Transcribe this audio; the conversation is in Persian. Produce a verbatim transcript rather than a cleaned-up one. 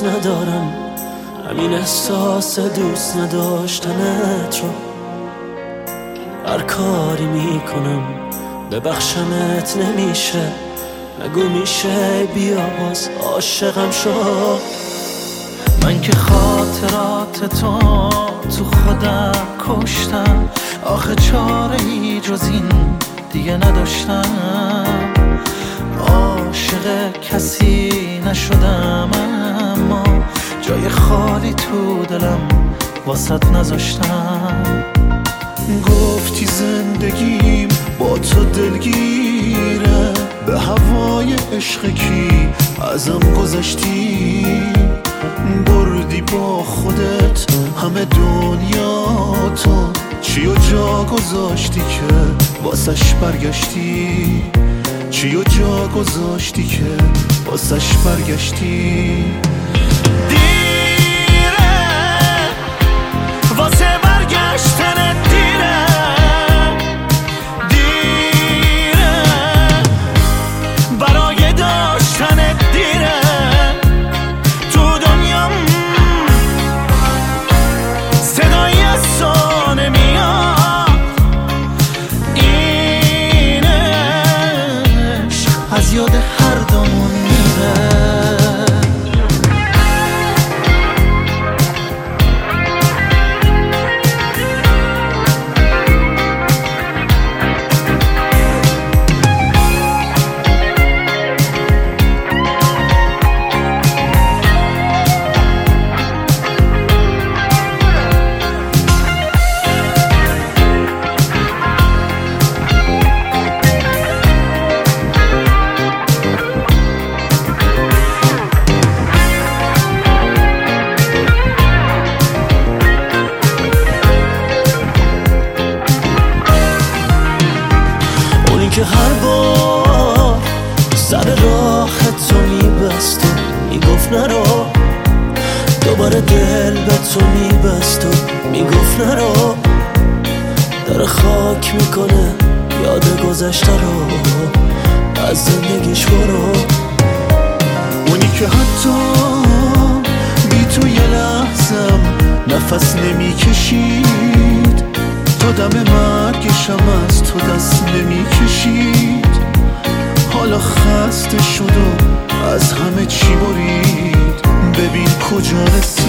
دوست ندارم، همین احساس دوست نداشتنت رو هر کاری میکنم ببخشمت نمیشه. نگو میشه بیا باز عاشقم شو. من که خاطرات تو تو خودم کشتم، آخه چاره ای جز این دیگه نداشتم. عاشق کسی نشدم اما جای خالی تو دلم واسط نذاشتم. گفتی زندگیم با تو دلگیره، به هوای عشق کی ازم گذشتی. بردی با خودت همه دنیا تو، چی و جا گذاشتی که واسش برگشتی. چی و جا گذاشتی که واسش برگشتی. دیره واسه برگشتن دیره، دیره برای داشتن دیره. تو دنیام صدای از تو نمیاد، اینش از یاد هر دومون میره. که هر بار سر راه تو میبست و میگفت نرو، دوباره دل به تو میبست و میگفت نرو. در خاک میکنه یاد گذشته رو، از زندگیش برو. اونی که حتی بی تو یه لحظم نفس نمیکشید، تا دم مرگشم از تو دست نمیکشید. حالا خسته شد و از همه چی برید، ببین کجا رسید.